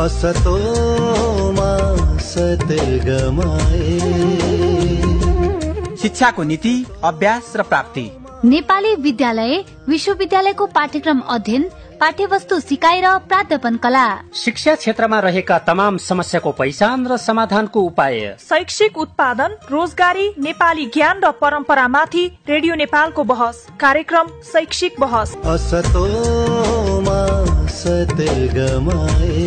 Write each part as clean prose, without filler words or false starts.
असतो मा सत्यगमय। शिक्षाको नीति, अभ्यास र प्राप्ति। नेपाली विद्यालय विश्वविद्यालयको पाठ्यक्रम अध्ययन, पाठ्यवस्तु सिकाइ र प्राध्यापन कला। शिक्षा क्षेत्रमा रहेका तमाम समस्याको पहिचान र समाधानको उपाय। शैक्षिक उत्पादन, रोजगारी, नेपाली ज्ञान र परम्परामाथि रेडियो नेपालको बहस कार्यक्रम शैक्षिक बहस। असतो मा सत्यगमय।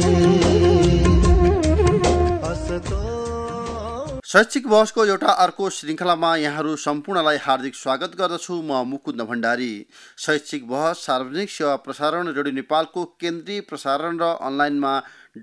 शैक्षिक बहसको एउटा अर्को श्रृङ्खलामा यहाँहरू सम्पूर्णलाई हार्दिक स्वागत गर्दछु। म मुकुन्द भण्डारी। शैक्षिक बहस सार्वजनिक सेवा प्रसारण रेडियो नेपालको केन्द्रीय प्रसारण र अनलाइनमा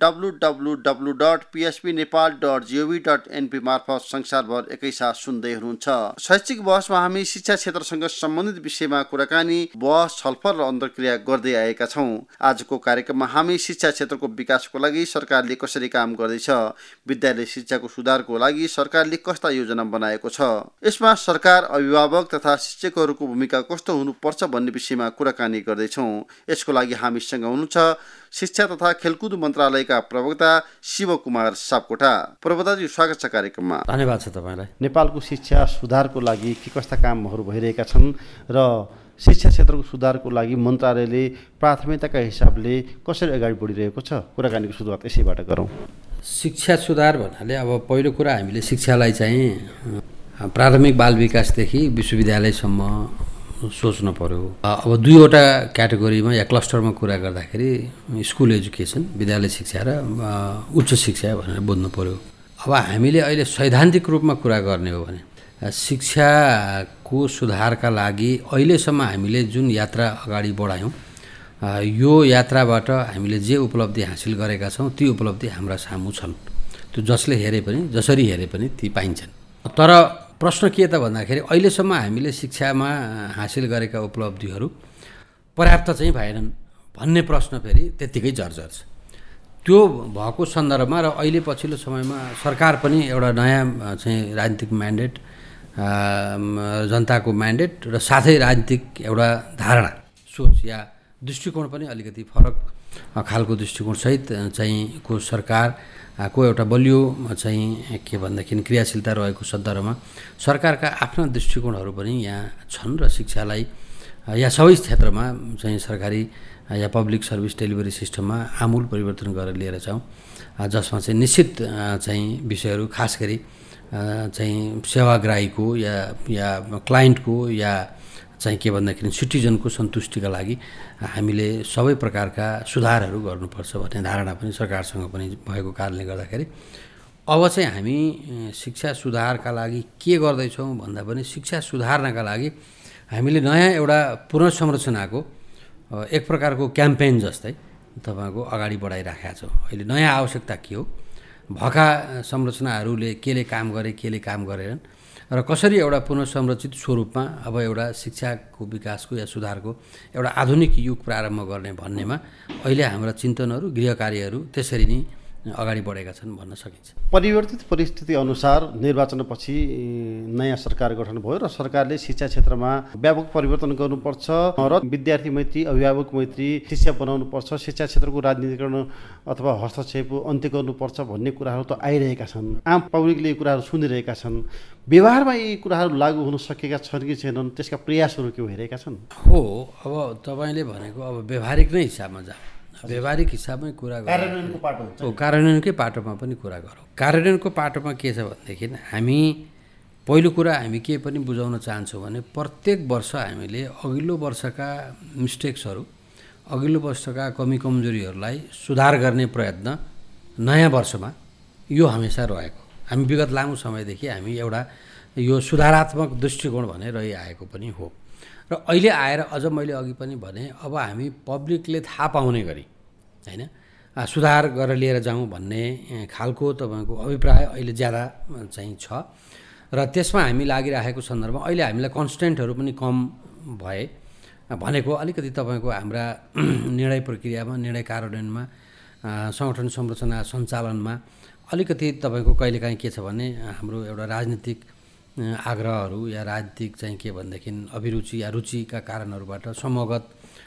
www.pspnepal.gov.np मार्फत संसारभर एकैसाथ सुन्दै हुनुहुन्छ। शैक्षिक बहसमा हामी शिक्षा क्षेत्रसँग सम्बन्धित विषयमा कुराकानी, बहस, छलफल र अन्तर्क्रिया गर्दै आएका छौँ। आजको कार्यक्रममा हामी शिक्षा क्षेत्रको विकासको लागि सरकारले कसरी काम गर्दैछ, विद्यालय शिक्षाको सुधारको लागि सरकारले कस्ता योजना बनाएको छ, यसमा सरकार, अभिभावक तथा शिक्षकहरूको भूमिका कस्तो हुनुपर्छ भन्ने विषयमा कुराकानी गर्दैछौँ। यसको लागि हामीसँग हुनुहुन्छ शिक्षा तथा खेलकुद मन्त्रालयका प्रवक्ता शिव कुमार सापकोटा। प्रवक्ताजी, स्वागत छ कार्यक्रममा। धन्यवाद छ तपाईँलाई। नेपालको शिक्षा सुधारको लागि के कस्ता कामहरू भइरहेका छन् र शिक्षा क्षेत्रको सुधारको लागि मन्त्रालयले प्राथमिकताका हिसाबले कसरी अगाडि बढिरहेको छ, कुराकानीको सुरुवात यसैबाट गरौँ। शिक्षा सुधार भन्नाले अब पहिलो कुरा हामीले शिक्षालाई चाहिँ प्राथमिक बाल विकासदेखि विश्वविद्यालयसम्म सोच्नु पर्यो। अब दुईवटा क्याटेगोरीमा या क्लस्टरमा कुरा गर्दाखेरि स्कुल एजुकेसन, विद्यालय शिक्षा र उच्च शिक्षा भनेर बुझ्नु पर्यो। अब हामीले अहिले सैद्धान्तिक रूपमा कुरा गर्ने हो भने शिक्षाको सुधारका लागि अहिलेसम्म हामीले जुन यात्रा अगाडि बढायौँ, यो यात्राबाट हामीले जे उपलब्धि हासिल गरेका छौँ ती उपलब्धि हाम्रा सामु छन्। त्यो जसले हेरे पनि, जसरी हेरे पनि ती पाइन्छन्। तर प्रश्न के त भन्दाखेरि अहिलेसम्म हामीले शिक्षामा हासिल गरेका उपलब्धिहरू पर्याप्त चाहिँ भएनन् भन्ने प्रश्न फेरि त्यत्तिकै जर्जर छ। त्यो भएको सन्दर्भमा र अहिले पछिल्लो समयमा सरकार पनि एउटा नयाँ चाहिँ राजनीतिक म्यान्डेट, जनताको म्यान्डेट र साथै राजनीतिक एउटा धारणा, सोच या दृष्टिकोण पनि अलिकति फरक खालको दृष्टिकोणसहित चाहिँ को सरकारको एउटा बलियो चाहिँ के भन्दाखेरि क्रियाशीलता रहेको सन्दर्भमा सरकारका आफ्ना दृष्टिकोणहरू पनि यहाँ छन् र शिक्षालाई या सबै क्षेत्रमा चाहिँ सरकारी या पब्लिक सर्भिस डेलिभरी सिस्टममा आमूल परिवर्तन गरेर लिएर जाउँ, जसमा चाहिँ निश्चित चाहिँ विषयहरू खास गरी चाहिँ सेवाग्राहीको या क्लाइन्टको या चाहिँ के भन्दाखेरि सिटिजनको सन्तुष्टिका लागि हामीले सबै प्रकारका सुधारहरू गर्नुपर्छ भन्ने धारणा पनि सरकारसँग पनि भएको कारणले गर्दाखेरि अब चाहिँ हामी शिक्षा सुधारका लागि के गर्दैछौँ भन्दा पनि शिक्षा सुधार्नका लागि हामीले नयाँ एउटा पुनर्संरचनाको एक प्रकारको क्याम्पेन जस्तै तपाईँको अगाडि बढाइराखेका छौँ। अहिले नयाँ आवश्यकता के हो, भएका संरचनाहरूले केले काम गरे, केले काम गरेनन् र कसरी एउटा पुनर्संरचित स्वरूपमा अब एउटा शिक्षाको विकासको या सुधारको एउटा आधुनिक युग प्रारम्भ गर्ने भन्नेमा अहिले हाम्रा चिन्तनहरू, गृह कार्यहरू त्यसरी नै अगाडि बढेका छन् भन्न सकिन्छ। परिवर्तित परिस्थिति अनुसार निर्वाचनपछि नयाँ सरकार गठन भयो र सरकारले शिक्षा क्षेत्रमा व्यापक परिवर्तन गर्नुपर्छ र विद्यार्थी मैत्री, अभिभावक मैत्री शिक्षा बनाउनुपर्छ, शिक्षा क्षेत्रको राजनीतिकरण अथवा हस्तक्षेप अन्त्य गर्नुपर्छ भन्ने कुराहरू त आइरहेका छन्। आम पब्लिकले यी कुराहरू सुनिरहेका छन्। व्यवहारमा यी कुराहरू लागू हुन सकेका छन् कि छैनन्, त्यसका प्रयासहरू के भइरहेका छन्? हो, अब तपाईँले भनेको अब व्यवहारिक नै हिसाबमा जाऊ, व्यवहारिक हिसाबमै कुरा गरौँ, कार्यान्वयनकै पाटोमा पनि कुरा गरौँ। कार्यान्वयनको पाटोमा के छ भनेदेखि हामी पहिलो कुरा हामी के पनि बुझाउन चाहन्छौँ भने प्रत्येक वर्ष हामीले अघिल्लो वर्षका मिस्टेक्सहरू, अघिल्लो वर्षका कमी कमजोरीहरूलाई सुधार गर्ने प्रयत्न नयाँ वर्षमा यो हमेसा रहेको। हामी विगत लामो समयदेखि हामी एउटा यो सुधारात्मक दृष्टिकोण भने रहिआएको पनि हो र अहिले आएर अझ मैले अघि पनि भने अब हामी पब्लिकले थाहा पाउने गरी हैन सुधार गरेर लिएर जाउँ भन्ने खालको तपाईँको अभिप्राय अहिले ज्यादा चाहिँ छ र त्यसमा हामी लागिरहेको सन्दर्भमा अहिले हामीलाई कन्स्टेन्टहरू पनि कम भए भनेको अलिकति तपाईँको हाम्रा निर्णय प्रक्रियामा, निर्णय कार्यान्वयनमा, संगठन संरचना सञ्चालनमा अलिकति तपाईँको कहिलेकाहीँ के छ भने हाम्रो एउटा राजनीतिक आग्रहहरू या राजनीतिक चाहिँ के भनेदेखि अभिरुचि या रुचिका कारणहरूबाट समूहगत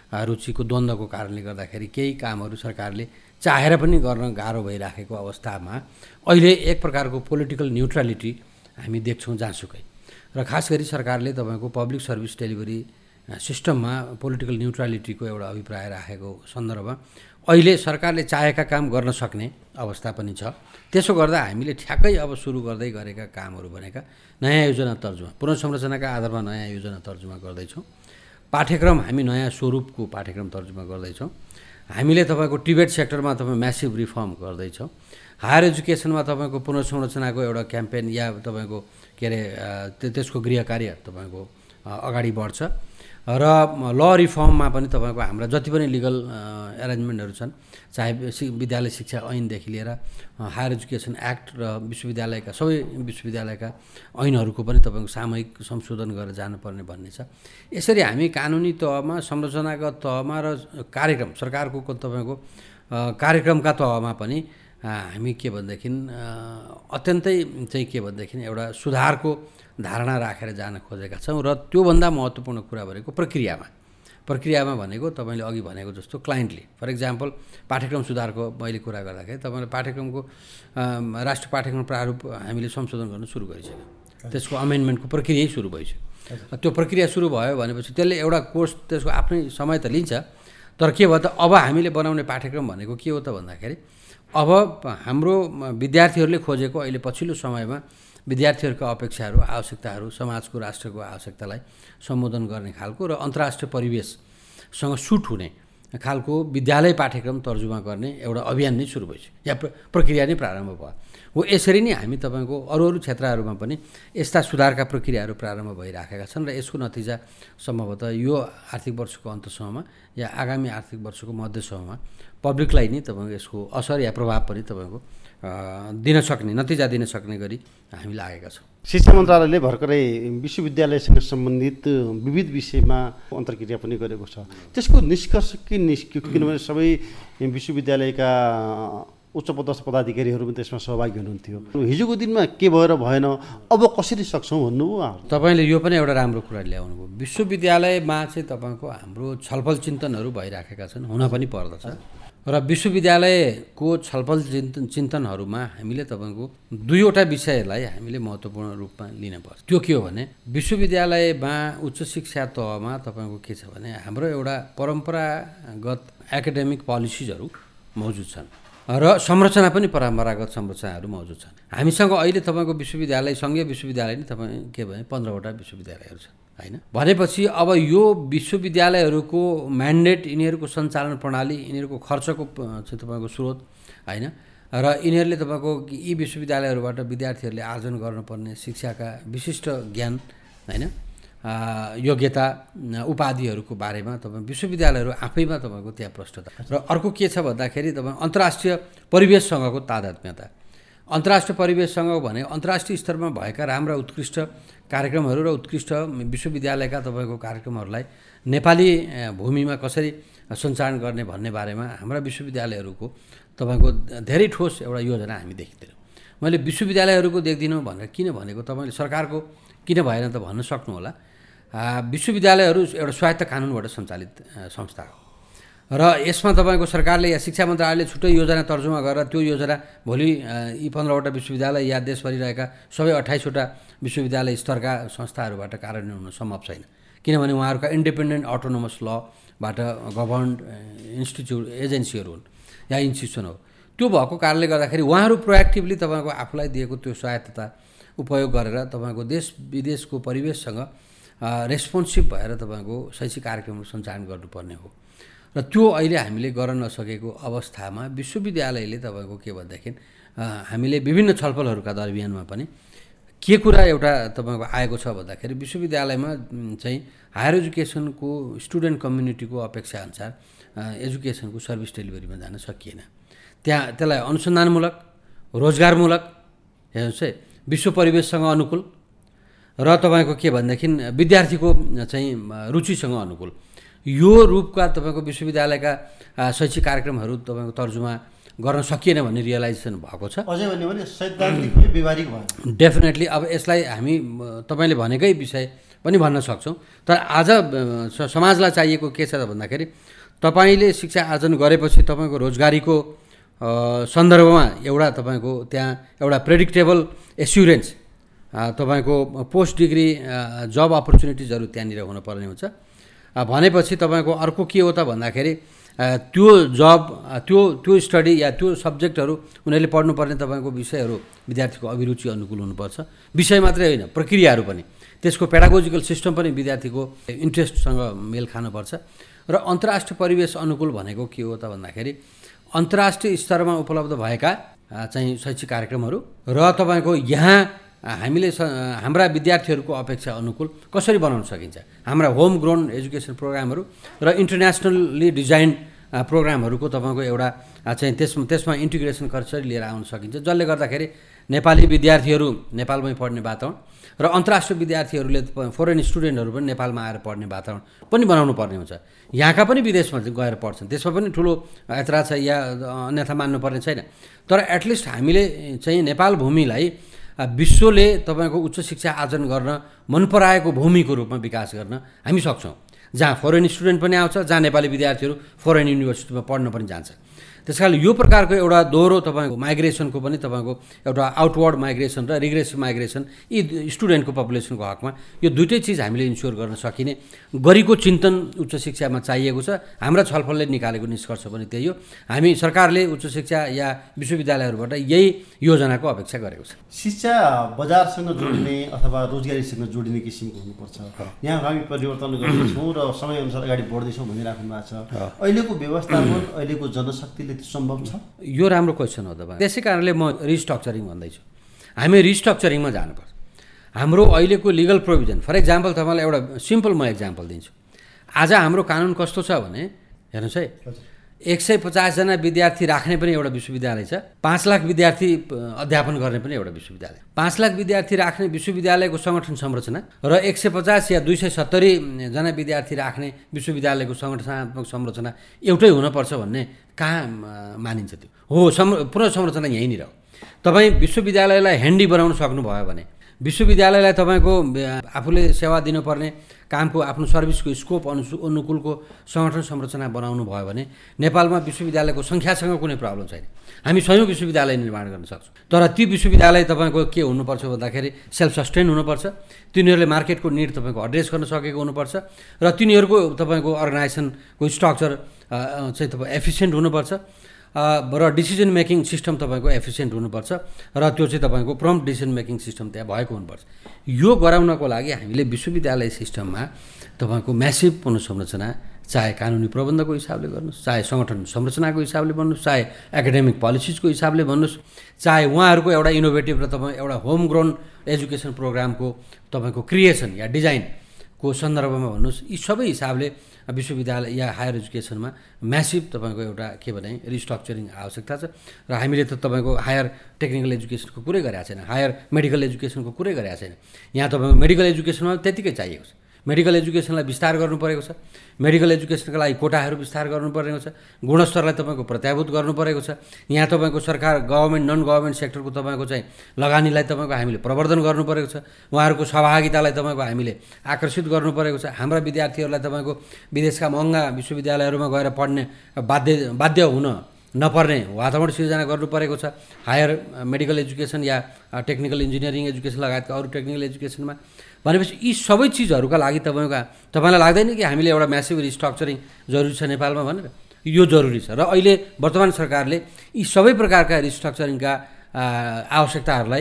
रुचिको द्वन्द्वको कारणले गर्दाखेरि केही कामहरू सरकारले चाहेर पनि गर्न गाह्रो भइराखेको अवस्थामा अहिले एक प्रकारको पोलिटिकल न्युट्रालिटी हामी देख्छौँ जहाँसुकै। र खास गरी सरकारले तपाईँको पब्लिक सर्भिस डेलिभरी सिस्टममा पोलिटिकल न्युट्रालिटीको एउटा अभिप्राय राखेको सन्दर्भमा अहिले सरकारले चाहेका काम गर्न सक्ने अवस्था पनि छ। त्यसो गर्दा हामीले ठ्याक्कै अब सुरु गर्दै गरेका कामहरू भनेका नयाँ योजना तर्जुमा, पुनर्संरचनाका आधारमा नयाँ योजना तर्जुमा गर्दैछौँ। पाठ्यक्रम हामी नयाँ स्वरूपको पाठ्यक्रम तर्जुमा गर्दैछौँ। हामीले तपाईँको टिबेट सेक्टरमा तपाईँ म्यासिभ रिफर्म गर्दैछौँ। हायर एजुकेसनमा तपाईँको पुनर्संरचनाको एउटा क्याम्पेन या तपाईँको के अरे त्यसको गृह कार्य तपाईँको अगाडि बढ्छ। र ल रिफर्ममा पनि तपाईँको हाम्रा जति पनि लिगल एरेन्जमेन्टहरू छन्, चाहे विद्यालय शिक्षा ऐनदेखि लिएर हायर एजुकेसन एक्ट र विश्वविद्यालयका सबै विश्वविद्यालयका ऐनहरूको पनि तपाईँको सामूहिक संशोधन गरेर जानुपर्ने भन्ने छ। यसरी हामी कानुनी तहमा, संरचनागत तहमा र कार्यक्रम सरकारको तपाईँको कार्यक्रमका तहमा पनि हामी के भनेदेखि अत्यन्तै चाहिँ के भनेदेखि एउटा सुधारको धारणा राखेर जान खोजेका छौँ। र त्योभन्दा महत्त्वपूर्ण कुरा भनेको प्रक्रियामा भनेको तपाईँले अघि भनेको जस्तो क्लाइन्टली, फर इक्जाम्पल पाठ्यक्रम सुधारको मैले कुरा गर्दाखेरि तपाईँले पाठ्यक्रमको राष्ट्रिय पाठ्यक्रम प्रारूप हामीले संशोधन गर्न सुरु गरिसक्यौँ। त्यसको अमेन्डमेन्टको प्रक्रिया सुरु भइसक्यो। त्यो प्रक्रिया सुरु भयो भनेपछि त्यसले एउटा कोर्स त्यसको आफ्नै समय त लिन्छ। तर के भयो त अब हामीले बनाउने पाठ्यक्रम भनेको के हो त भन्दाखेरि अब हाम्रो विद्यार्थीहरूले खोजेको अहिले पछिल्लो समयमा विद्यार्थीहरूका अपेक्षाहरू, आवश्यकताहरू, समाजको, राष्ट्रको आवश्यकतालाई सम्बोधन गर्ने खालको र अन्तर्राष्ट्रिय परिवेशसँग सुट हुने खालको विद्यालय पाठ्यक्रम तर्जुमा गर्ने एउटा अभियान नै सुरु भइसक्यो या प्रक्रिया नै प्रारम्भ भयो। हो यसरी नै हामी तपाईँको अरू क्षेत्रहरूमा पनि यस्ता सुधारका प्रक्रियाहरू प्रारम्भ भइराखेका छन् र यसको नतिजा सम्भवतः यो आर्थिक वर्षको अन्तसम्ममा या आगामी आर्थिक वर्षको मध्यसम्ममा पब्लिकलाई नै तपाईँको यसको असर या प्रभाव पनि तपाईँको नतिजा दिन सक्ने गरी हामी लागेका छौँ। शिक्षा मन्त्रालयले भर्खरै विश्वविद्यालयसँग सम्बन्धित विविध विषयमा अन्तर्क्रिया पनि गरेको छ। त्यसको निष्कर्ष के निस्क्यो? किनभने सबै विश्वविद्यालयका उच्चपदस्थ पदाधिकारीहरू पनि त्यसमा सहभागी हुनुहुन्थ्यो। हिजोको दिनमा के भएर भएन, अब कसरी सक्छौँ भन्नुभयो। तपाईँले यो पनि एउटा राम्रो कुरा ल्याउनु भयो। विश्वविद्यालयमा चाहिँ तपाईँको हाम्रो छलफल चिन्तनहरू भइराखेका छन्, हुन पनि पर्दछ। र विश्वविद्यालयको छलफल चिन्तनहरूमा हामीले तपाईँको दुईवटा विषयलाई हामीले महत्त्वपूर्ण रूपमा लिन पर्छ। त्यो के हो भने विश्वविद्यालयमा उच्च शिक्षा तहमा तपाईँको के छ भने हाम्रो एउटा परम्परागत एकाडेमिक पोलिसिजहरू मौजुद छन् र संरचना पनि परम्परागत संरचनाहरू मौजुद छन्। हामीसँग अहिले तपाईँको विश्वविद्यालय, सङ्घीय विश्वविद्यालय नै तपाईँ के भने 15वटा विश्वविद्यालयहरू छन् होइन। भनेपछि अब यो विश्वविद्यालयहरूको म्यान्डेट, यिनीहरूको सञ्चालन प्रणाली, यिनीहरूको खर्चको चाहिँ तपाईँको स्रोत होइन, र यिनीहरूले तपाईँको यी विश्वविद्यालयहरूबाट विद्यार्थीहरूले आर्जन गर्नुपर्ने शिक्षाका विशिष्ट ज्ञान होइन, योग्यता, उपाधिहरूको बारेमा तपाईँ विश्वविद्यालयहरू आफैमा तपाईँको त्यहाँ प्रष्टता। र अर्को के छ भन्दाखेरि तपाईँ अन्तर्राष्ट्रिय परिवेशसँगको तादात्म्यता। अन्तर्राष्ट्रिय परिवेशसँग भने अन्तर्राष्ट्रिय स्तरमा भएका राम्रा उत्कृष्ट कार्यक्रमहरू र उत्कृष्ट विश्वविद्यालयका तपाईँको कार्यक्रमहरूलाई नेपाली भूमिमा कसरी सञ्चालन गर्ने भन्ने बारेमा हाम्रा विश्वविद्यालयहरूको तपाईँको धेरै ठोस एउटा योजना हामी देखिँदैनौँ। मैले विश्वविद्यालयहरूको देख्दिनँ भनेर किन भनेको तपाईँले सरकारको किन भएन त भन्न सक्नुहोला। विश्वविद्यालयहरू एउटा स्वायत्त कानुनबाट सञ्चालित संस्था हो र यसमा तपाईँको सरकारले या शिक्षा मन्त्रालयले छुट्टै योजना तर्जुमा गरेर त्यो योजना भोलि यी 15वटा विश्वविद्यालय या देशभरि रहेका सबै 28वटा विश्वविद्यालय स्तरका संस्थाहरूबाट कार्यान्वयन हुन सम्भव छैन। किनभने उहाँहरूका इन्डिपेन्डेन्ट अटोनोमस लबाट गभर्न्ड एजेन्सीहरू हुन् या इन्स्टिट्युसन हो। त्यो भएको कारणले गर्दाखेरि उहाँहरू प्रोएक्टिभली तपाईँको आफूलाई दिएको त्यो स्वायत्तता उपयोग गरेर तपाईँको देश विदेशको परिवेशसँग रेस्पोन्सिभ भएर तपाईँको शैक्षिक कार्यक्रमहरू सञ्चालन गर्नुपर्ने हो। र त्यो अहिले हामीले गर्न नसकेको अवस्थामा विश्वविद्यालयले तपाईँको के भनेदेखि हामीले विभिन्न छलफलहरूका दरमियानमा पनि के कुरा एउटा तपाईँको आएको छ भन्दाखेरि विश्वविद्यालयमा चाहिँ हायर एजुकेसनको स्टुडेन्ट कम्युनिटीको अपेक्षा अनुसार एजुकेसनको सर्भिस डेलिभरीमा जान सकिएन। त्यसलाई अनुसन्धानमूलक, रोजगारमूलक, हेर्नुहोस् है, विश्व परिवेशसँग अनुकूल र तपाईँको के भनेदेखि विद्यार्थीको चाहिँ रुचिसँग अनुकूल यो रूपका तपाईँको विश्वविद्यालयका शैक्षिक कार्यक्रमहरू तपाईँको तर्जुमा गर्न सकिएन भन्ने रियलाइजेसन भएको छ। अझै भन्यो भने सैद्धान्तिक व्यावहारिक भयो। डेफिनेटली अब यसलाई हामी तपाईँले भनेकै विषय पनि भन्न सक्छौँ। तर आज समाजलाई चाहिएको के छ त भन्दाखेरि तपाईँले शिक्षा आर्जन गरेपछि तपाईँको रोजगारीको सन्दर्भमा एउटा तपाईँको त्यहाँ एउटा प्रेडिक्टेबल एस्युरेन्स तपाईँको पोस्ट डिग्री जब अपर्च्युनिटिजहरू त्यहाँनिर हुनुपर्ने हुन्छ। भनेपछि तपाईँको अर्को के हो त भन्दाखेरि त्यो जब त्यो स्टडी या त्यो सब्जेक्टहरू उनीहरूले पढ्नुपर्ने तपाईँको विषयहरू विद्यार्थीको अभिरुचि अनुकूल हुनुपर्छ। विषय मात्रै होइन, प्रक्रियाहरू पनि, त्यसको पेडागोजिकल सिस्टम पनि विद्यार्थीको इन्ट्रेस्टसँग मेल खानुपर्छ। र अन्तर्राष्ट्रिय परिवेश अनुकूल भनेको के हो त भन्दाखेरि अन्तर्राष्ट्रिय स्तरमा उपलब्ध भएका चाहिँ शैक्षिक कार्यक्रमहरू र तपाईँको यहाँ हामीले हाम्रा विद्यार्थीहरूको अपेक्षा अनुकूल कसरी बनाउन सकिन्छ, हाम्रा होम ग्रोन एजुकेसन प्रोग्रामहरू र इन्टरनेसनल्ली डिजाइन प्रोग्रामहरूको तपाईँको एउटा चाहिँ त्यसमा इन्टिग्रेसन कसरी लिएर आउन सकिन्छ, जसले गर्दाखेरि नेपाली विद्यार्थीहरू नेपालमै पढ्ने वातावरण र अन्तर्राष्ट्रिय विद्यार्थीहरूले फरेन स्टुडेन्टहरू पनि नेपालमा आएर पढ्ने वातावरण पनि बनाउनु पर्ने हुन्छ। यहाँका पनि विदेशमा गएर पढ्छन्, त्यसमा पनि ठुलो ऐतराज छ या अन्यथा मान्नुपर्ने छैन। तर एटलिस्ट हामीले चाहिँ नेपाल भूमिलाई विश्वले तपाईँको उच्च शिक्षा आर्जन गर्न मन पराएको भूमिको रूपमा विकास गर्न हामी सक्छौँ, जहाँ फरेन स्टुडेन्ट पनि आउँछ, जहाँ नेपाली विद्यार्थीहरू फरेन युनिभर्सिटीमा पढ्न पनि जान्छ। त्यस कारणले यो प्रकारको एउटा दोहोरो तपाईँको माइग्रेसनको पनि तपाईँको एउटा आउटवर्ड माइग्रेसन र रिग्रेसिभ माइग्रेसन यी स्टुडेन्टको पपुलेसनको हकमा यो दुइटै चिज हामीले इन्स्योर गर्न सकिने गरीको चिन्तन उच्च शिक्षामा चाहिएको छ। हाम्रा छलफलले निकालेको निष्कर्ष पनि त्यही हो। हामी सरकारले उच्च शिक्षा या विश्वविद्यालयहरूबाट यही योजनाको अपेक्षा गरेको छ। शिक्षा बजारसँग जोडिने अथवा रोजगारीसँग जोडिने किसिमको हुनुपर्छ। यहाँ हामी परिवर्तन गर्दैछौँ र समयअनुसार अगाडि बढ्दैछौँ भनिराख्नु भएको छ। अहिलेको व्यवस्थापन, अहिलेको जनशक्तिले सम्भव छ? यो राम्रो क्वेसन हो तपाईँ। त्यसै कारणले म रिस्ट्रक्चरिङ भन्दैछु। हामी रिस्ट्रक्चरिङमा जानुपर्छ। हाम्रो अहिलेको लिगल प्रोभिजन, फर इक्जाम्पल तपाईँलाई एउटा सिम्पल म इक्जाम्पल दिन्छु। आज हाम्रो कानुन कस्तो छ भने हेर्नुहोस् है, 150 जना विद्यार्थी राख्ने पनि एउटा विश्वविद्यालय छ, 5 लाख विद्यार्थी अध्यापन गर्ने पनि एउटा विश्वविद्यालय। 5 लाख विद्यार्थी राख्ने विश्वविद्यालयको सङ्गठन संरचना र 150 या 270 जना विद्यार्थी राख्ने विश्वविद्यालयको सङ्गठनात्मक संरचना एउटै हुनुपर्छ भन्ने कहाँ मानिन्छ? त्यो हो पुनः संरचना यहीँनिर हो। तपाईँ विश्वविद्यालयलाई ह्यान्डी बनाउन सक्नुभयो भने, विश्वविद्यालयलाई तपाईँको आफूले सेवा दिनुपर्ने कामको आफ्नो सर्भिसको स्कोप अनुकूलको सङ्गठन संरचना बनाउनु भयो भने नेपालमा विश्वविद्यालयको सङ्ख्यासँग कुनै प्रब्लम छैन। हामी स्वयं विश्वविद्यालय निर्माण गर्न सक्छौँ। तर ती विश्वविद्यालय तपाईँको के हुनुपर्छ भन्दाखेरि सेल्फ सस्टेन हुनुपर्छ, तिनीहरूले मार्केटको निड तपाईँको एड्रेस गर्न सकेको हुनुपर्छ र तिनीहरूको तपाईँको अर्गनाइजेसनको स्ट्रक्चर चाहिँ तपाईँ एफिसियन्ट हुनुपर्छ र डिसिजन मेकिङ सिस्टम तपाईँको एफिसियन्ट हुनुपर्छ र त्यो चाहिँ तपाईँको प्रम्प्ट डिसिजन मेकिङ सिस्टम त्यहाँ भएको हुनुपर्छ। यो गराउनको लागि हामीले विश्वविद्यालय सिस्टममा तपाईँको म्यासिभ पुनर्संरचना, चाहे कानुनी प्रबन्धको हिसाबले गर्नुहोस्, चाहे सङ्गठन संरचनाको हिसाबले भन्नुहोस्, चाहे एकाडेमिक पोलिसिजको हिसाबले भन्नुहोस्, चाहे उहाँहरूको एउटा इनोभेटिभ र तपाईँ एउटा होम ग्रोन एजुकेसन प्रोग्रामको तपाईँको क्रिएसन या डिजाइनको सन्दर्भमा भन्नुहोस्, यी सबै हिसाबले विश्वविद्यालय या हायर एजुकेसनमा म्यासिभ तपाईँको एउटा के भने रिस्ट्रक्चरिङ आवश्यकता छ। र हामीले त तपाईँको हायर टेक्निकल एजुकेसनको कुरै गरेका छैन, हायर मेडिकल एजुकेसनको कुरै गरेका छैन। यहाँ तपाईँको मेडिकल एजुकेसनमा त्यतिकै चाहिएको छ। मेडिकल एजुकेसनलाई विस्तार गर्नु परेको छ, मेडिकल एजुकेसनका लागि कोटाहरू विस्तार गर्नु परेको छ, गुणस्तरलाई तपाईँको प्रत्याभूत गर्नु परेको छ। यहाँ तपाईँको सरकार, गभर्मेन्ट, नन गभर्मेन्ट सेक्टरको तपाईँको चाहिँ लगानीलाई तपाईँको हामीले प्रवर्धन गर्नु परेको छ, उहाँहरूको सहभागितालाई तपाईँको हामीले आकर्षित गर्नु परेको छ। हाम्रा विद्यार्थीहरूलाई तपाईँको विदेशका महँगा विश्वविद्यालयहरूमा गएर पढ्ने बाध्य हुन नपर्ने वातावरण सिर्जना गर्नु परेको छ। हायर मेडिकल एजुकेसन या टेक्निकल इन्जिनियरिङ एजुकेसन लगायतका अरू टेक्निकल एजुकेसनमा भनेपछि यी सबै चिजहरूका लागि तपाईँलाई लाग्दैन कि हामीले एउटा म्यासिभ रिस्ट्रक्चरिङ जरुरी छ नेपालमा भनेर? यो जरुरी छ र अहिले वर्तमान सरकारले यी सबै प्रकारका रिस्ट्रक्चरिङका आवश्यकताहरूलाई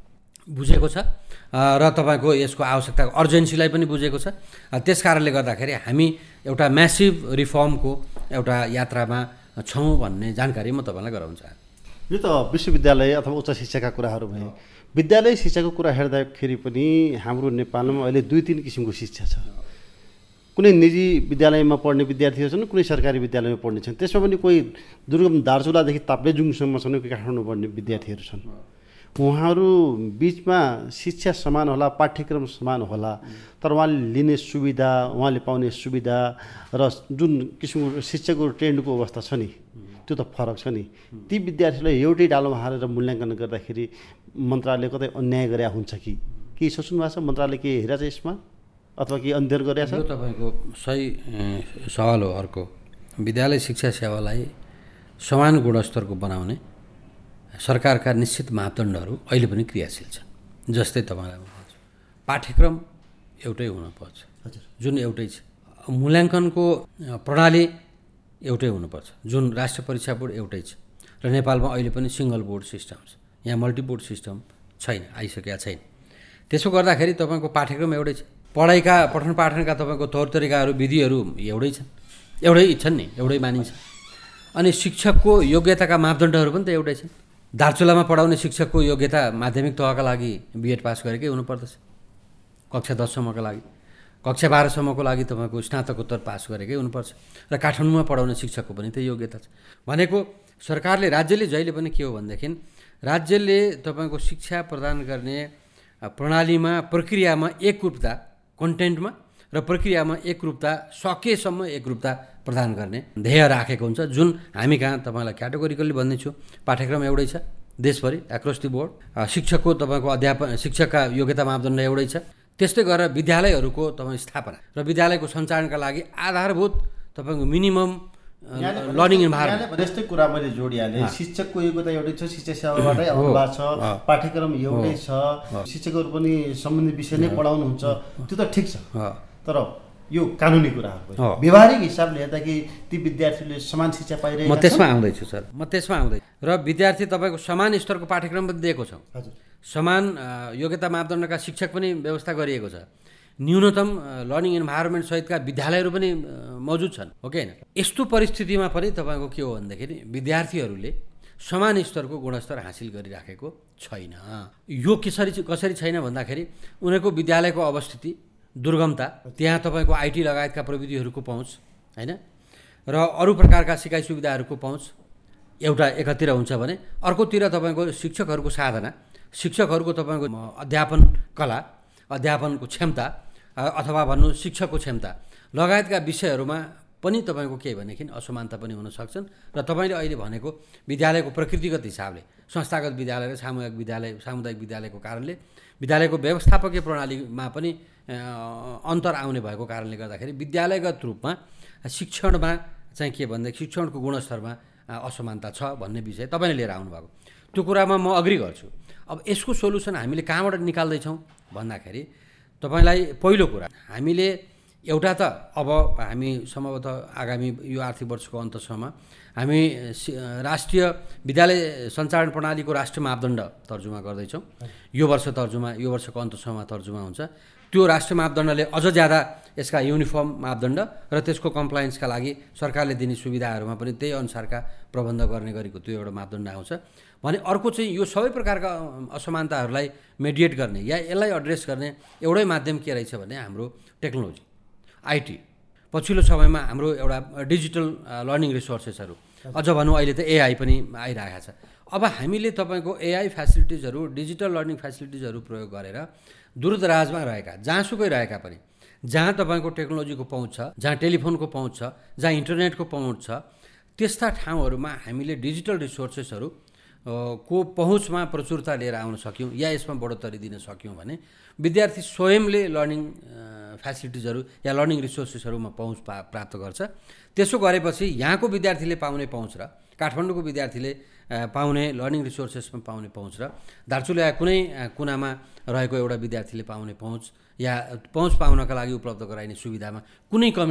बुझेको छ र तपाईँको यसको आवश्यकताको अर्जेन्सीलाई पनि बुझेको छ। त्यस कारणले गर्दाखेरि हामी एउटा म्यासिभ रिफर्मको एउटा यात्रामा छौँ भन्ने जानकारी म तपाईँलाई गराउन चाहन्छु। यो त विश्वविद्यालय अथवा उच्च शिक्षाका कुराहरू भए। विद्यालय शिक्षाको कुरा हेर्दाखेरि पनि हाम्रो नेपालमा अहिले 2-3 किसिमको शिक्षा छ। कुनै निजी विद्यालयमा पढ्ने विद्यार्थीहरू छन्, कुनै सरकारी विद्यालयमा पढ्ने छन्। त्यसमा पनि कोही दुर्गम दार्चुलादेखि ताप्लेजुङसम्म छन्, कोही काठमाडौँ पढ्ने विद्यार्थीहरू छन्। उहाँहरू बिचमा शिक्षा समान होला, पाठ्यक्रम समान होला, तर उहाँले लिने सुविधा, उहाँले पाउने सुविधा र जुन किसिमको शिक्षाको ट्रेन्डको अवस्था छ नि, त्यो त फरक छ नि। ती विद्यार्थीलाई एउटै डालोमा हालेर मूल्याङ्कन गर्दाखेरि मन्त्रालयले कतै अन्याय गरे हुन्छ कि केही सोच्नु भएको छ? मन्त्रालय के हेरेछ यसमा? अथवा के अध्ययन गरेछ? यो तपाईँको सही सवाल हो। अर्को विद्यालय शिक्षा सेवालाई समान गुणस्तरको बनाउने सरकारका निश्चित मापदण्डहरू अहिले पनि क्रियाशील छन्। जस्तै तपाईँलाई भन्छु, पाठ्यक्रम एउटै हुनुपर्छ, जुन एउटै छ। मूल्याङ्कनको प्रणाली एउटै हुनुपर्छ, जुन राष्ट्रिय परीक्षा बोर्ड एउटै छ। र नेपालमा अहिले पनि सिङ्गल बोर्ड सिस्टम छ, यहाँ मल्टिबोर्ड सिस्टम छैन, आइसकेका छैन। त्यसो गर्दाखेरि तपाईँको पाठ्यक्रम एउटै छ, पढाइका पठन पाठनका तपाईँको तौर तरिकाहरू विधिहरू एउटै छन् नि, एउटै मानिन्छ। अनि शिक्षकको योग्यताका मापदण्डहरू पनि त एउटै छन्। दार्चुलामा पढाउने शिक्षकको योग्यता माध्यमिक तहका लागि बिएड पास गरेकै हुनुपर्दछ, कक्षा 10 सम्मका लागि। कक्षा 12 सम्मको लागि तपाईँको स्नातकोत्तर पास गरेकै हुनुपर्छ। र काठमाडौँमा पढाउने शिक्षकको पनि त्यही योग्यता छ। भनेको सरकारले, राज्यले जहिले पनि के हो भनेदेखि, राज्यले तपाईँको शिक्षा प्रदान गर्ने प्रणालीमा, प्रक्रियामा एकरूपता, कन्टेन्टमा र प्रक्रियामा एकरूपता, सकेसम्म एकरूपता प्रदान गर्ने ध्येय राखेको हुन्छ। जुन हामी कहाँ तपाईँलाई क्याटेगोरिकल्ली भन्दैछु, पाठ्यक्रम एउटै छ देशभरि एक्रस द बोर्ड। शिक्षकको तपाईँको अध्यापन, शिक्षकका योग्यता मापदण्ड एउटै छ। त्यस्तै गरेर विद्यालयहरूको तपाईँ स्थापना र विद्यालयको सञ्चालनका लागि आधारभूत तपाईँको मिनिमम लर्निङ इन्भाइरोमेन्ट। यस्तै कुरा मैले जोडिहालेँ, शिक्षकको योग्यता एउटै छ, शिक्षा सेवाबाटै आउनु भएको छ, पाठ्यक्रम एउटै छ, शिक्षकहरू पनि सम्बन्धित विषय नै पढाउनुहुन्छ, त्यो त ठिक छ। तर यो कानुनी कुराहरू व्यवहारिक हिसाबले हेर्दाखेरि ती विद्यार्थीले समान शिक्षा पाइरहेका छन्। म त्यसमा आउँदैछु सर, र विद्यार्थी तपाईँको समान स्तरको पाठ्यक्रम पनि दिएको छ, समान योग्यता मापदण्डका शिक्षक पनि व्यवस्था गरिएको छ, न्यूनतम लर्निङ इन्भाइरोमेन्ट सहितका विद्यालयहरू पनि मौजुद छन्, हो कि होइन? यस्तो परिस्थितिमा पनि तपाईँको के हो भनेदेखि विद्यार्थीहरूले समान स्तरको गुणस्तर हासिल गरिराखेको छैन। यो कसरी छैन भन्दाखेरि उनीहरूको विद्यालयको अवस्थिति, दुर्गमता, त्यहाँ तपाईँको आइटी लगायतका प्रविधिहरूको पहुँच होइन, र अरू प्रकारका सिकाइ सुविधाहरूको पहुँच एउटा एकातिर हुन्छ भने अर्कोतिर तपाईँको शिक्षकहरूको साधना, शिक्षकहरूको तपाईँको अध्यापन कला, अध्यापनको क्षमता अथवा भन्नु शिक्षकको क्षमता लगायतका विषयहरूमा पनि तपाईँको के भनेदेखि असमानता पनि हुन सक्छन्। र तपाईँले अहिले भनेको विद्यालयको प्रकृतिगत हिसाबले संस्थागत विद्यालय र सामुदायिक विद्यालयको कारणले विद्यालयको व्यवस्थापकीय प्रणालीमा पनि अन्तर आउने भएको कारणले गर्दाखेरि विद्यालयगत रूपमा शिक्षणमा चाहिँ के भनेदेखि शिक्षणको गुणस्तरमा असमानता छ भन्ने विषय तपाईँले लिएर आउनुभएको, त्यो कुरामा म अग्री गर्छु। अब यसको सोल्युसन हामीले कहाँबाट निकाल्दैछौँ भन्दाखेरि तपाईँलाई पहिलो कुरा, हामीले एउटा त अब हामी सम्भवतः आगामी यो आर्थिक वर्षको अन्तसम्म हामी राष्ट्रिय विद्यालय सञ्चालन प्रणालीको राष्ट्रिय मापदण्ड तर्जुमा गर्दैछौँ। यो वर्षको अन्तसम्म तर्जुमा हुन्छ। त्यो राष्ट्रिय मापदण्डले अझ ज्यादा यसका युनिफर्म मापदण्ड र त्यसको कम्प्लायन्सका लागि सरकारले दिने सुविधाहरूमा पनि त्यही अनुसारका प्रबन्ध गर्ने गरेको त्यो एउटा मापदण्ड आउँछ भने अर्को चाहिँ यो सबै प्रकारका असमानताहरूलाई मेडिएट गर्ने या यसलाई एड्रेस गर्ने एउटै माध्यम के रहेछ भने हाम्रो टेक्नोलोजी, आइटी। पछिल्लो समयमा हाम्रो एउटा डिजिटल लर्निङ रिसोर्सेसहरू, अझ भनौँ अहिले त एआई पनि आइरहेको छ। अब हामीले तपाईँको एआई फेसिलिटिजहरू, डिजिटल लर्निङ फेसिलिटिजहरू प्रयोग गरेर दूरदराजमा रहेका, जहाँसुकै रहेका पनि, जहाँ तपाईँको टेक्नोलोजीको पहुँच छ, जहाँ टेलिफोनको पहुँच छ, जहाँ इन्टरनेटको पहुँच छ, त्यस्ता ठाउँहरूमा हामीले डिजिटल रिसोर्सेसहरू को पहुँचमा प्रचुरता लिएर आउन सक्यौँ या यसमा बढोत्तरी दिन सक्यौँ भने विद्यार्थी स्वयंले लर्निङ फेसिलिटिजहरू या लर्निङ रिसोर्सेसहरूमा पहुँच प्राप्त गर्छ। त्यसो गरेपछि यहाँको विद्यार्थीले पाउने पहुँच र काठमाडौँको विद्यार्थीले पाउने लर्निङ रिसोर्सेसमा पाउने पहुँच र दार्चुला कुनै कुनामा रहेको एउटा विद्यार्थीले पाउने पहुँच या पहुँच पाउनका लागि उपलब्ध गराइने सुविधामा कुनै कमी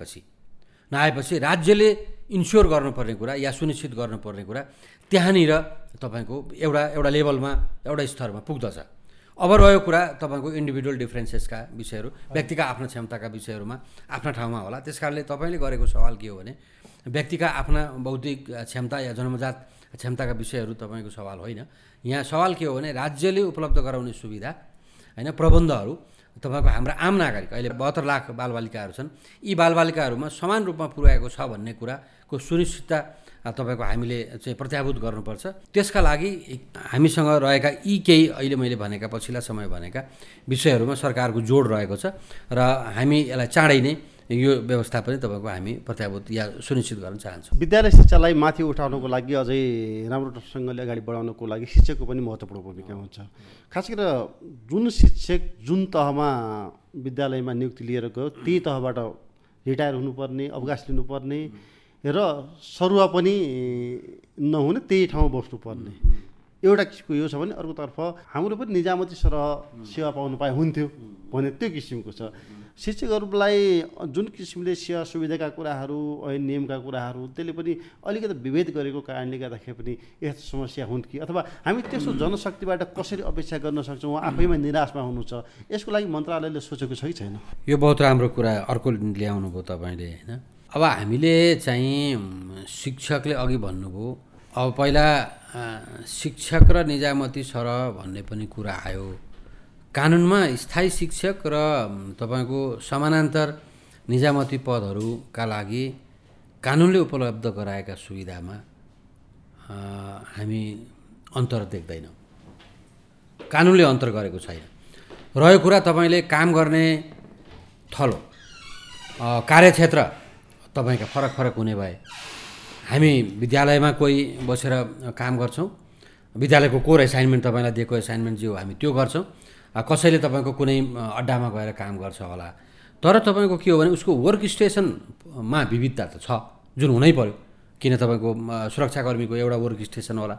नआएपछि राज्यले इन्स्योर गर्नुपर्ने कुरा या सुनिश्चित गर्नुपर्ने कुरा त्यहाँनिर तपाईँको एउटा लेभलमा, एउटा स्तरमा पुग्दछ। अब रह्यो कुरा तपाईँको इन्डिभिजुअल डिफ्रेन्सेसका विषयहरू, व्यक्तिका आफ्ना क्षमताका विषयहरूमा आफ्ना ठाउँमा होला। त्यस कारणले तपाईँले गरेको सवाल के हो भने व्यक्तिका आफ्ना बौद्धिक क्षमता या जन्मजात क्षमताका विषयहरू तपाईँको सवाल होइन। यहाँ सवाल के हो भने राज्यले उपलब्ध गराउने सुविधा होइन, प्रबन्धहरू तपाईँको हाम्रा आम नागरिक, अहिले 72 लाख बालबालिकाहरू छन्, यी बालबालिकाहरूमा समान रूपमा पुर्याएको छ भन्ने कुराको सुनिश्चितता तपाईँको हामीले चाहिँ प्रत्याभूत गर्नुपर्छ। त्यसका लागि हामीसँग रहेका यी केही अहिले मैले भनेका पछिल्ला समय भनेका विषयहरूमा सरकारको जोड रहेको छ र हामी यसलाई चाँडै नै यो व्यवस्था पनि तपाईँको हामी प्रत्याभूत या सुनिश्चित गर्न चाहन्छौँ। विद्यालय शिक्षालाई माथि उठाउनको लागि अझै राम्रोसँगले अगाडि बढाउनको लागि शिक्षकको पनि महत्त्वपूर्ण भूमिका हुन्छ। खास गरेर जुन शिक्षक जुन तहमा विद्यालयमा नियुक्ति लिएर गयो त्यही तहबाट रिटायर हुनुपर्ने, अवकाश लिनुपर्ने र सरुवा पनि नहुने त्यही ठाउँमा बस्नुपर्ने एउटा किसिमको यो छ भने अर्कोतर्फ हाम्रो पनि निजामती सरह सेवा पाउनु पाए हुन्थ्यो भने त्यो किसिमको छ। शिक्षकहरूलाई जुन किसिमले सेवा सुविधाका कुराहरू ऐन नियमका कुराहरू त्यसले पनि अलिकति विभेद गरेको कारणले गर्दाखेरि पनि यस्तो समस्या हुन् कि अथवा हामी त्यस्तो जनशक्तिबाट कसरी अपेक्षा गर्न सक्छौँ उहाँ आफैमा निराशमा हुनु छ, यसको लागि मन्त्रालयले सोचेको छ कि छैन? यो बहुत राम्रो कुरा अर्को ल्याउनु भयो तपाईँले होइन। अब हामीले चाहिँ शिक्षकले अघि भन्नुभयो, अब पहिला शिक्षक र निजामती सरह भन्ने पनि कुरा आयो। कानुनमा स्थायी शिक्षक र तपाईँको समानान्तर निजामती पदहरूका लागि कानुनले उपलब्ध गराएका सुविधामा हामी अन्तर देख्दैनौँ, कानुनले अन्तर गरेको छैन। रह्यो कुरा तपाईँले काम गर्ने थलो कार्यक्षेत्र तपाईँका फरक फरक हुने भए हामी विद्यालयमा कोही बसेर काम गर्छौँ, विद्यालयको कोर एसाइनमेन्ट तपाईँलाई दिएको एसाइनमेन्ट जे हो हामी त्यो गर्छौँ, कसैले तपाईँको कुनै अड्डामा गएर काम गर्छ होला, तर तपाईँको के हो भने उसको वर्क स्टेसनमा विविधता त छ जुन हुनै पर्यो। किन तपाईँको सुरक्षाकर्मीको एउटा वर्क स्टेसन होला,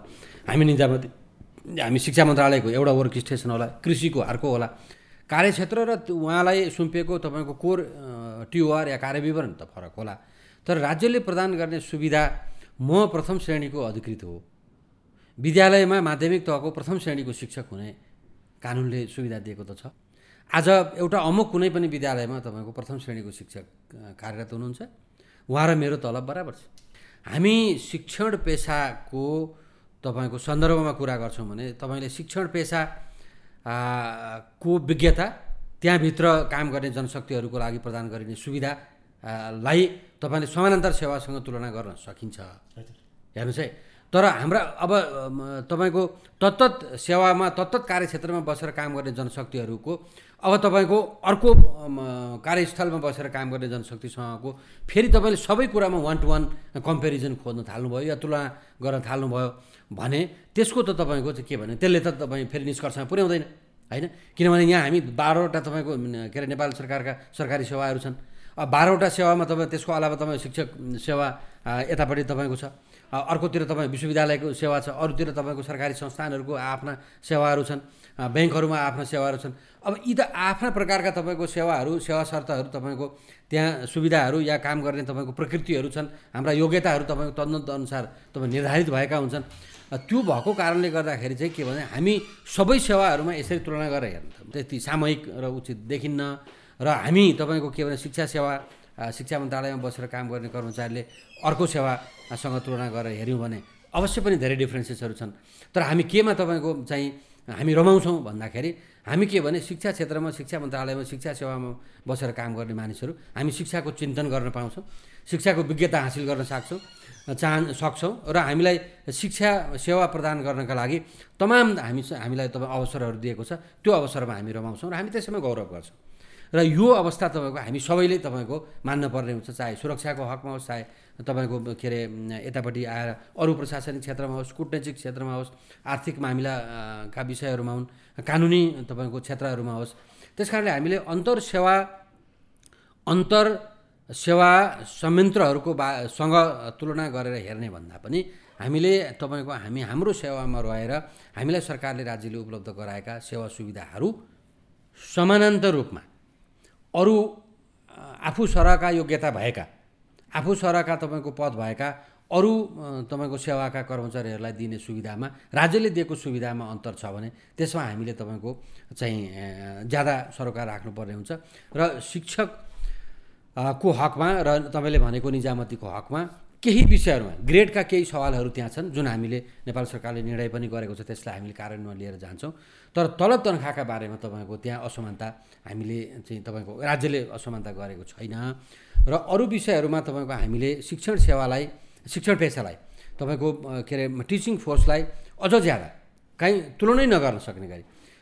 हामी शिक्षा मन्त्रालयको एउटा वर्क स्टेसन होला, कृषिको अर्को होला, कार्यक्षेत्र र उहाँलाई सुम्पिएको तपाईँको कोर टिओआर या कार्यविवरण त फरक होला। तर राज्यले प्रदान गर्ने सुविधा म प्रथम श्रेणीको अधिकृत हो, विद्यालयमा माध्यमिक तहको प्रथम श्रेणीको शिक्षक हुने कानुनले सुविधा दिएको त छ। आज एउटा अमुक कुनै पनि विद्यालयमा तपाईँको प्रथम श्रेणीको शिक्षक कार्यरत हुनुहुन्छ, उहाँ र मेरो तलब बराबर छ। हामी शिक्षण पेसाको तपाईँको सन्दर्भमा कुरा गर्छौँ भने तपाईँले शिक्षण पेसा को विज्ञता त्यहाँभित्र काम गर्ने जनशक्तिहरूको लागि प्रदान गरिने सुविधालाई तपाईँले समानान्तर सेवासँग तुलना गर्न सकिन्छ, हेर्नुहोस् है। तर हाम्रा अब तपाईँको तत्त सेवामा तत्त कार्यक्षेत्रमा बसेर काम गर्ने जनशक्तिहरूको अब तपाईँको अर्को कार्यस्थलमा बसेर काम गर्ने जनशक्तिसँगको फेरि तपाईँले सबै कुरामा वान टु वान कम्पेरिजन खोज्न थाल्नुभयो या तुलना गर्न थाल्नुभयो भने त्यसको त तपाईँको चाहिँ के भने त्यसले त तपाईँ फेरि निष्कर्षमा पुर्याउँदैन होइन। किनभने यहाँ हामी 12वटा तपाईँको के अरे नेपाल सरकारका सरकारी सेवाहरू छन्, 12वटा सेवामा तपाईँ त्यसको अलावा तपाईँ शिक्षक सेवा यतापट्टि तपाईँको छ, अर्कोतिर तपाईँ विश्वविद्यालयको सेवा छ, अरूतिर तपाईँको सरकारी संस्थानहरूको आफ्ना सेवाहरू छन्, ब्याङ्कहरूमा आफ्ना सेवाहरू छन्। अब यी त आफ्ना प्रकारका तपाईँको सेवाहरू सेवा शर्तहरू तपाईँको त्यहाँ सुविधाहरू या काम गर्ने तपाईँको प्रकृतिहरू छन्, हाम्रा योग्यताहरू तपाईँको तदनुसार तपाईँ निर्धारित भएका हुन्छन्। त्यो भएको कारणले गर्दाखेरि चाहिँ के भने हामी सबै सेवाहरूमा यसरी तुलना गरेर हेर्नु त्यति सामूहिक र उचित देखिन्न। र हामी तपाईँको के भने शिक्षा मन्त्रालयमा बसेर काम गर्ने कर्मचारीले अर्को सेवासँग तुलना गरेर हेऱ्यौँ भने अवश्य पनि धेरै डिफ्रेन्सेसहरू छन्। तर हामी केमा तपाईँको चाहिँ हामी रमाउँछौँ भन्दाखेरि हामी के भने शिक्षा क्षेत्रमा शिक्षा मन्त्रालयमा शिक्षा सेवामा बसेर काम गर्ने मानिसहरू हामी शिक्षाको चिन्तन गर्न पाउँछौँ, शिक्षाको विज्ञता हासिल गर्न सक्छौँ र हामीलाई शिक्षा सेवा प्रदान गर्नका लागि तमाम हामीलाई तपाईँ अवसरहरू दिएको छ, त्यो अवसरमा हामी रमाउँछौँ र हामी त्यसैमा गौरव गर्छौँ। र यो अवस्था तपाईँको हामी सबैले तपाईँको मान्नुपर्ने हुन्छ, चाहे सुरक्षाको हकमा होस्, चाहे तपाईँको के अरे यतापट्टि आएर अरू प्रशासनिक क्षेत्रमा होस्, कूटनैतिक क्षेत्रमा होस्, आर्थिक मामिलाका विषयहरूमा हुन्, कानुनी तपाईँको क्षेत्रहरूमा होस्। त्यस कारणले हामीले अन्तर सेवा संयन्त्रहरूको सँग तुलना गरेर हेर्ने भन्दा पनि हामीले तपाईँको हाम्रो सेवामा रहेर हामीलाई सरकारले राज्यले उपलब्ध गराएका सेवा सुविधाहरू समानान्तर रूपमा अरू आफू सरहका योग्यता भएका आफू सरहका तपाईँको पद भएका अरू तपाईँको सेवाका कर्मचारीहरूलाई दिने सुविधामा राज्यले दिएको सुविधामा अन्तर छ भने त्यसमा हामीले तपाईँको चाहिँ ज्यादा सरोकार राख्नुपर्ने हुन्छ। र शिक्षक को हकमा र तपाईँले भनेको निजामतीको हकमा केही विषयहरूमा ग्रेडका केही सवालहरू त्यहाँ छन् जुन हामीले नेपाल सरकारले निर्णय पनि गरेको छ, त्यसलाई हामीले कार्यान्वयनमा लिएर जान्छौँ। तर तलब तनखाका बारेमा तपाईँको त्यहाँ असमानता हामीले चाहिँ तपाईँको राज्यले असमानता गरेको छैन। र अरू विषयहरूमा तपाईँको हामीले शिक्षण पेसालाई तपाईँको के अरे टिचिङ फोर्सलाई अझ ज्यादा कहीँ तुलनै नगर्न सक्ने गरी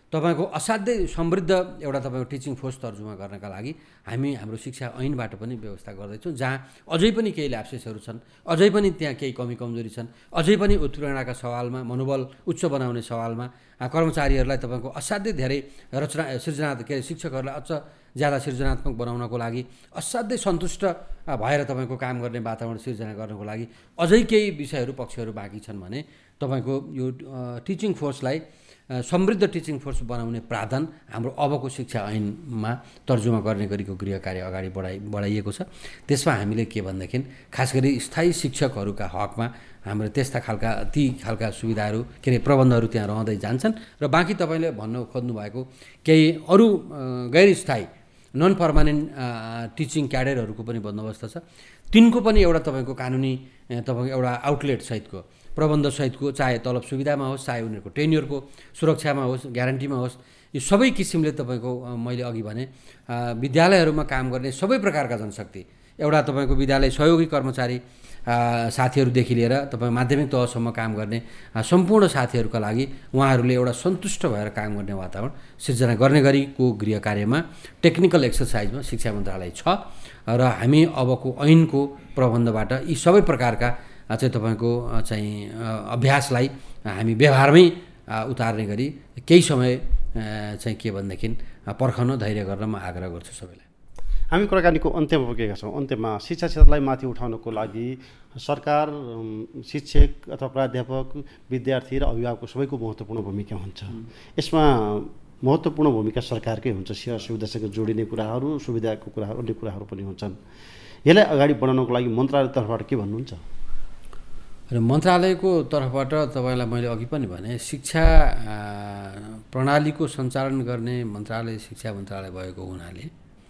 तपाईँको असाध्यै समृद्ध एउटा तपाईँको टिचिङ फोर्स तर्जुमा गर्नका लागि हामी हाम्रो शिक्षा ऐनबाट पनि व्यवस्था गर्दैछौँ, जहाँ अझै पनि केही ल्याप्सेसहरू छन्, अझै पनि त्यहाँ केही कमी कमजोरी छन्, अझै पनि उत्प्रेरणाका सवालमा, मनोबल उच्च बनाउने सवालमा कर्मचारीहरूलाई तपाईँको असाध्यै धेरै शिक्षकहरूलाई अझ ज्यादा सृजनात्मक बनाउनको लागि असाध्यै सन्तुष्ट भएर तपाईँको काम गर्ने वातावरण सिर्जना गर्नको लागि अझै केही विषयहरू पक्षहरू बाँकी छन् भने तपाईँको यो टिचिङ फोर्सलाई समृद्ध टिचिङ फोर्स बनाउने प्रावधान हाम्रो अबको शिक्षा ऐनमा तर्जुमा गर्ने गरीको गृह कार्य अगाडि बढाइएको छ। त्यसमा हामीले के भनेदेखि खास गरी स्थायी शिक्षकहरूका हकमा हाम्रो ती खालका सुविधाहरू प्रबन्धहरू त्यहाँ रहँदै जान्छन् र बाँकी तपाईँले भन्नु खोज्नुभएको केही अरू गैर स्थायी नन पर्मानेन्ट टिचिङ क्याडरहरूको पनि बन्दोबस्त छ। तिनको पनि एउटा तपाईँको कानुनी तपाईँको एउटा आउटलेट सहितको प्रबन्ध सहितको चाहे तलब सुविधामा होस्, चाहे उनीहरूको टेन्युरको सुरक्षामा होस्, ग्यारेन्टीमा होस्, यो सबै किसिमले तपाईँको मैले अघि भने विद्यालयहरूमा काम गर्ने सबै प्रकारका जनशक्ति एउटा तपाईँको विद्यालय सहयोगी कर्मचारी साथीहरूदेखि लिएर तपाईँ माध्यमिक तहसम्म काम गर्ने सम्पूर्ण साथीहरूका लागि उहाँहरूले एउटा सन्तुष्ट भएर काम गर्ने वातावरण सिर्जना गर्ने गरीको गृह कार्यमा टेक्निकल एक्सर्साइजमा शिक्षा मन्त्रालय छ र हामी अबको ऐनको प्रबन्धबाट यी सबै प्रकारका चाहिँ तपाईँको चाहिँ अभ्यासलाई हामी व्यवहारमै उतार्ने गरी केही समय चाहिँ के भनेदेखि पर्खन धैर्य गर्न म आग्रह गर्छु सबैलाई। हामी कुराकानीको अन्त्यमा पुगेका छौँ। अन्त्यमा शिक्षा क्षेत्रलाई माथि उठाउनको लागि सरकार, शिक्षक अथवा प्राध्यापक, विद्यार्थी र अभिभावकको सबैको महत्त्वपूर्ण भूमिका हुन्छ। यसमा महत्त्वपूर्ण भूमिका सरकारकै हुन्छ। सेवा सुविधासँग जोडिने कुराहरू, सुविधाको कुराहरू, अन्य कुराहरू पनि हुन्छन्। यसलाई अगाडि बढाउनको लागि मन्त्रालय तर्फबाट के भन्नुहुन्छ? र मन्त्रालयको तर्फबाट तपाईँलाई मैले अघि पनि भने शिक्षा प्रणालीको सञ्चालन गर्ने मन्त्रालय शिक्षा मन्त्रालय भएको हुनाले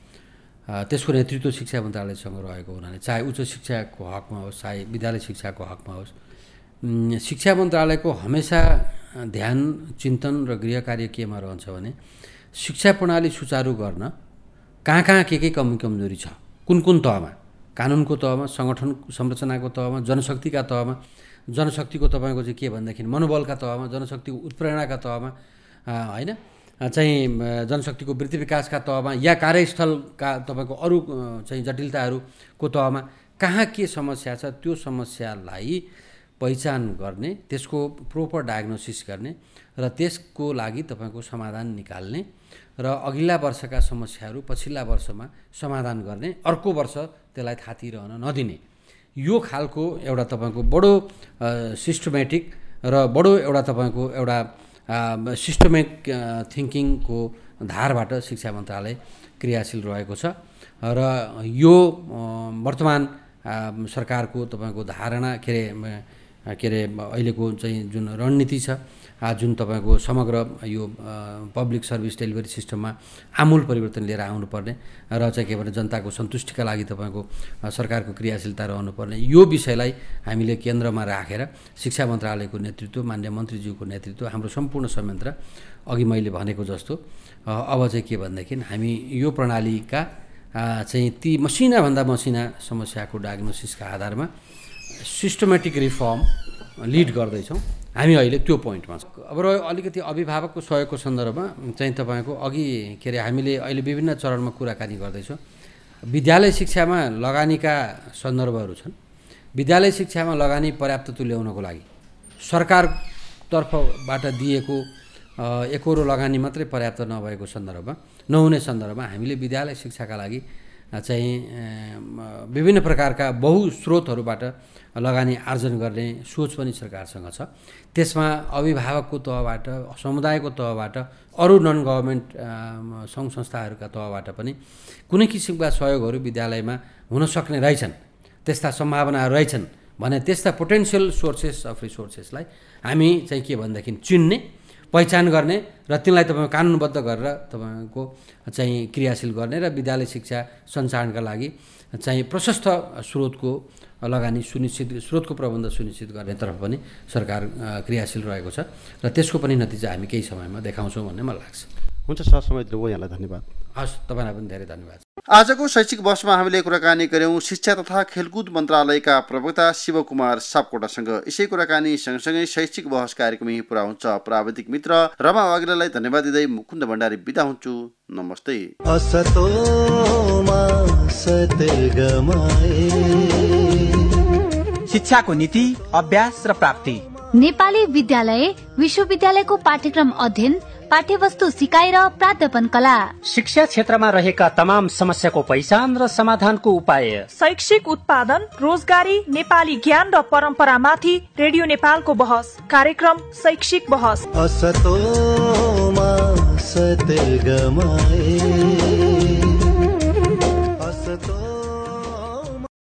त्यसको नेतृत्व शिक्षा मन्त्रालयसँग रहेको हुनाले चाहे उच्च शिक्षाको हकमा होस्, चाहे विद्यालय शिक्षाको हकमा होस्, शिक्षा मन्त्रालयको हमेसा ध्यान, चिन्तन र गृह कार्य केमा रहन्छ भने शिक्षा प्रणाली सुचारू गर्न कहाँ के कमी कमजोरी छ, कुन तहमा, कानुनको तहमा, सङ्गठन संरचनाको तहमा, जनशक्तिका तहमा, जनशक्तिको तपाईँको चाहिँ के भनेदेखि मनोबलका तहमा, जनशक्तिको उत्प्रेरणाका तहमा होइन, चाहिँ जनशक्तिको वृत्ति विकासका तहमा या कार्यस्थलका तपाईँको अरू चाहिँ जटिलताहरूको तहमा कहाँ के समस्या छ त्यो समस्यालाई पहिचान गर्ने, त्यसको प्रोपर डायग्नोसिस गर्ने र त्यसको लागि तपाईँको समाधान निकाल्ने र अघिल्ला वर्षका समस्याहरू पछिल्ला वर्षमा समाधान गर्ने, अर्को वर्ष त्यसलाई थाती रहन नदिने, यो खालको एउटा तपाईँको बडो सिस्टमेटिक र बडो एउटा तपाईँको एउटा सिस्टमिक थिङ्किङको धारबाट शिक्षा मन्त्रालय क्रियाशील रहेको छ र यो वर्तमान सरकारको तपाईँको धारणा के अरे अहिलेको चाहिँ जुन रणनीति छ, जुन तपाईँको समग्र यो पब्लिक सर्भिस डेलिभरी सिस्टममा आमूल परिवर्तन लिएर आउनुपर्ने र चाहिँ के भने जनताको सन्तुष्टिका लागि तपाईँको सरकारको क्रियाशीलता रहनुपर्ने, यो विषयलाई हामीले केन्द्रमा राखेर शिक्षा मन्त्रालयको नेतृत्व, माननीय मन्त्रीज्यूको नेतृत्व, हाम्रो सम्पूर्ण संयन्त्र अघि मैले भनेको जस्तो अब चाहिँ के भनेदेखि हामी यो प्रणालीका चाहिँ ती मसिनाभन्दा मसिना समस्याको डायग्नोसिसका आधारमा सिस्टमेटिक रिफर्म लिड गर्दैछौँ। हामी अहिले त्यो पोइन्टमा छौँ। अब अलिकति अभिभावकको सहयोगको सन्दर्भमा चाहिँ तपाईँको अघि के अरे हामीले अहिले विभिन्न चरणमा कुराकानी गर्दैछौँ। विद्यालय शिक्षामा लगानीका सन्दर्भहरू छन्। विद्यालय शिक्षामा लगानी पर्याप्त तुल्याउनको लागि सरकारतर्फबाट दिएको एकहोरो लगानी मात्रै पर्याप्त नभएको सन्दर्भमा, नहुने सन्दर्भमा हामीले विद्यालय शिक्षाका लागि चाहिँ विभिन्न प्रकारका बहुस्रोतहरूबाट लगानी आर्जन गर्ने सोच पनि सरकारसँग छ। त्यसमा अभिभावकको तहबाट, समुदायको तहबाट, अरू नन गभर्मेन्ट सङ्घ संस्थाहरूका तहबाट पनि कुनै किसिमका सहयोगहरू विद्यालयमा हुन सक्ने रहेछन्, त्यस्ता सम्भावनाहरू रहेछन् भने त्यस्ता पोटेन्सियल सोर्सेस अफ रिसोर्सेसलाई हामी चाहिँ के भनेदेखि चिन्ने, पहिचान गर्ने र तिनलाई तपाईँको कानुनबद्ध गरेर तपाईँको चाहिँ क्रियाशील गर्ने र विद्यालय शिक्षा सञ्चालनका लागि चाहिँ प्रशस्त स्रोतको लगानी सुनिश्चित, स्रोतको प्रबन्ध सुनिश्चित गर्नेतर्फ पनि सरकार क्रियाशील रहेको छ र त्यसको पनि नतिजा हामी केही समयमा देखाउँछौँ भन्ने मलाई लाग्छ। हुन्छ सर, समय दिनुभयो, यहाँलाई धन्यवाद। हस्, तपाईँलाई पनि धेरै धन्यवाद। आजको शैक्षिक बहसमा हामीले कुराकानी गर्यौं शिक्षा तथा खेलकुद मन्त्रालयका प्रवक्ता शिवकुमार सापकोटासँग। यसै कुराकानी सँगसँगै शैक्षिक बहस कार्यक्रम यही पुरा हुन्छ। प्राविधिक मित्र रमा वाग्लेलाई धन्यवाद दिँदै मुकुन्द भण्डारी बिदा हुन्छु। नमस्ते। असतोमा सतगमय शिक्षाको नीति, अभ्यास र प्राप्ति। नेपाली विद्यालय विश्वविद्यालयको पाठ्यक्रम अध्ययन, पाठ्यवस्तु सिकाइ र प्राध्यापन कला। शिक्षा क्षेत्रमा रहेका तमाम समस्याको पहिचान र समाधानको उपाय। शैक्षिक उत्पादन, रोजगारी, नेपाली ज्ञान र परम्परामाथि रेडियो नेपालको बहस। कार्यक्रम शैक्षिक बहस। असतोमा सतगमय